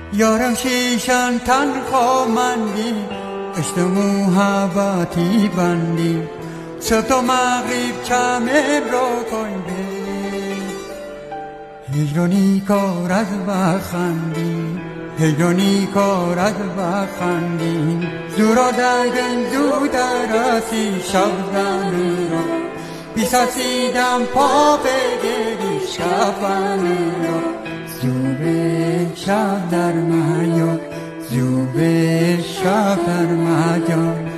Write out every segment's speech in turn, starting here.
یارم شیشان تنها مندی عشق محبتی بندی صبح تا مغرب چمه را کنده هجرانی کار از بخندی هجرانی کار از بخندی زورا دگن زود رسی شبزن را بیساسیدم پا بگیری شبن را زوبه شب در میاد زوبه شب در میاد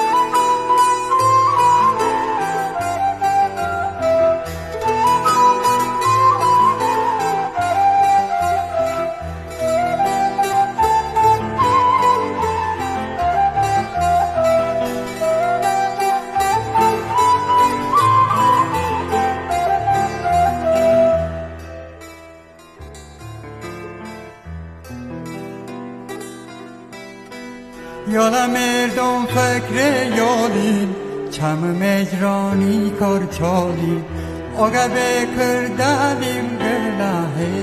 یالا مردم فکر یالی چم مجرانی کار چالی آگه بکردیم گلاه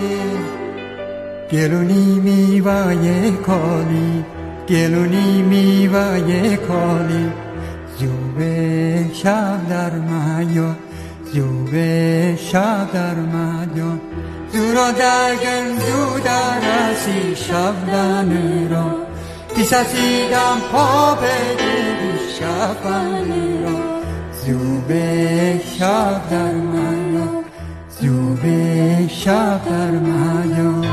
گلونی میوه کالی گلونی میوه کالی زوبه شب در میاد زوبه شب در میاد زورا دگن زود رسی شب دن را بیساسیدم پا بگیری شبن را زوبه شب در میاد زوبه شب در میاد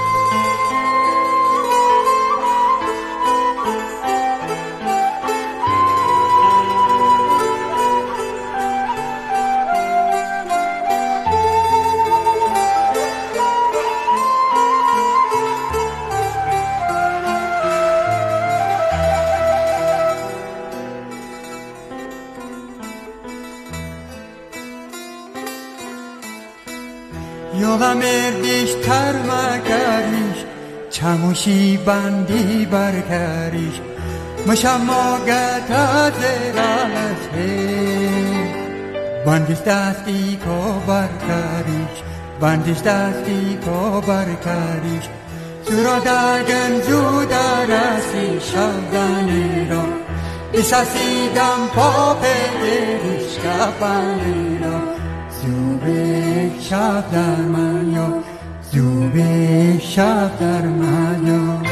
یوغا مردیش ترمکریش چموشی بندی برکریش مشماگت از رالته بندیش دستی کو برکریش بندیش دستی کو برکریش سورا دگن زود رسی شبدن را بیساسیدم پا پدریش کپن را زوبه شب در میاد زوبه شب در میاد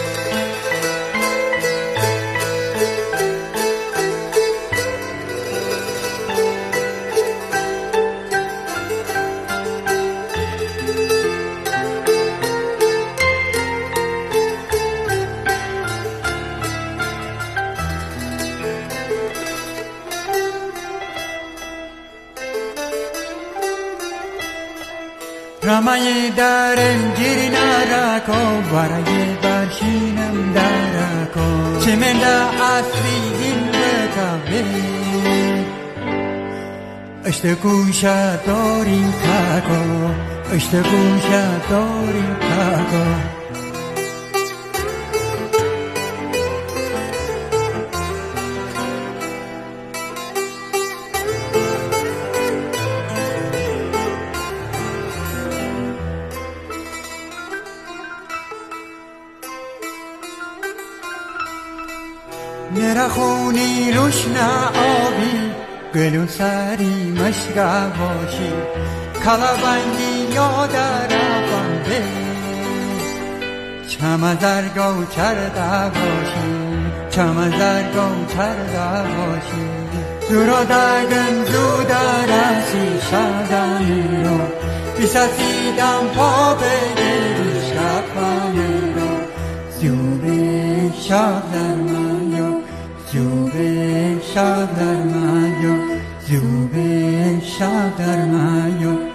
رمای در انجیر نرکو برای برشینم درکو چمنده اصلی این بکبه اشت گوشه داریم تکو اشت گوشه داریم تکو نرخونی روشنا آبی گلون سری مشگا باشی کلابندی یادر بنده چم زرگو چرده باشی چم زرگو چرده باشی زورا دگن زود رسی شدن رو بیساسیدم پا بگیری شبن رو زوبه شب در میاد زوبه شب در میاد زوبه شب در میاد